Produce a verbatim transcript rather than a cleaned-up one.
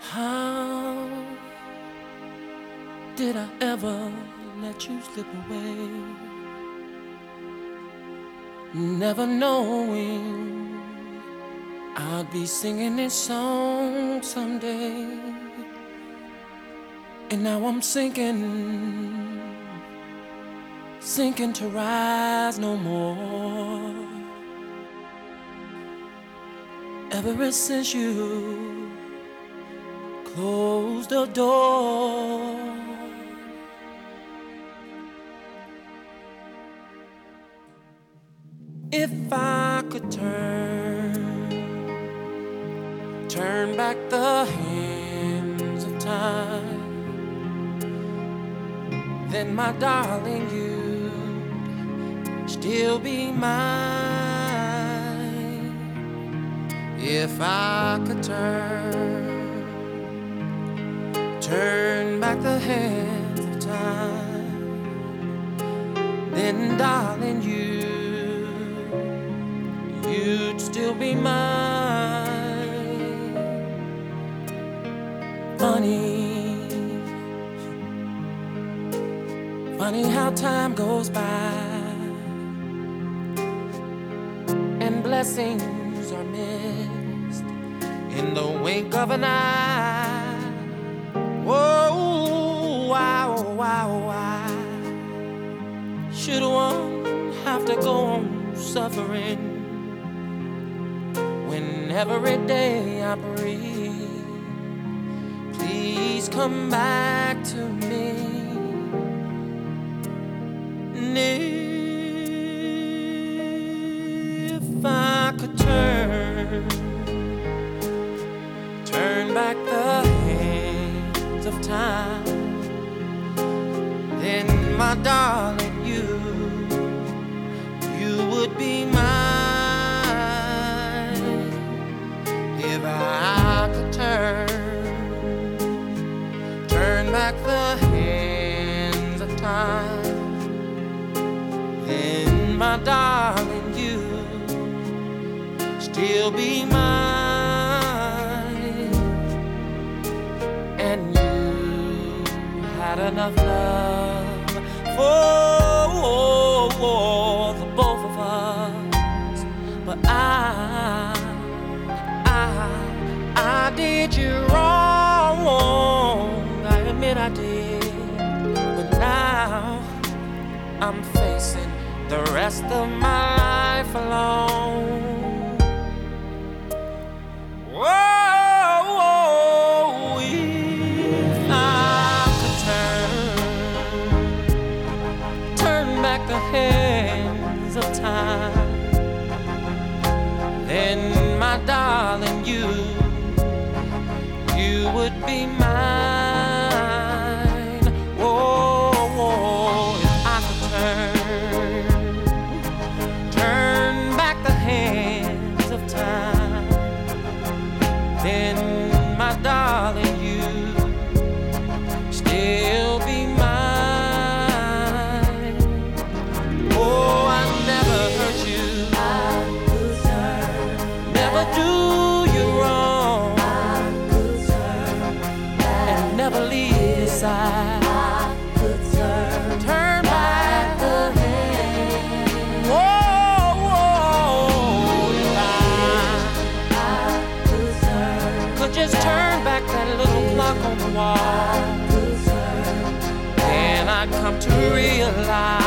How did I ever let you slip away? Never knowing I'd be singing this song someday. And now I'm sinking, sinking to rise no more. Ever since you closed the door, if I could turn, turn back the hands of time, then my darling, you'd still be mine. If I could turn, turn back the hands of time, then darling, you, you'd still be mine. Funny, funny how time goes by and blessings are missed in the wink of an eye. Whoa, wow, wow, why should one have to go on suffering when every day I breathe? Please come back to me. And if I could turn, turn back the hands of time, then my darling, you, you would be mine. If I could turn, turn back the hands of time, then my darling, you still be mine. And you had enough love for the both of us, but I, I, I did you wrong. I admit I did, but now I'm facing the rest of my life alone. Whoa, whoa, if I could turn, turn back the hands of time, then my darling, you, you would be mine. Whoa, whoa, if I could turn, turn back the hands of time, then my darling, you still be mine. Oh, I never hurt you, never do you wrong, and never leave your side. Turn back the hand. Whoa, whoa, if I could just turn back that little clock on the wall, then I'd come to realize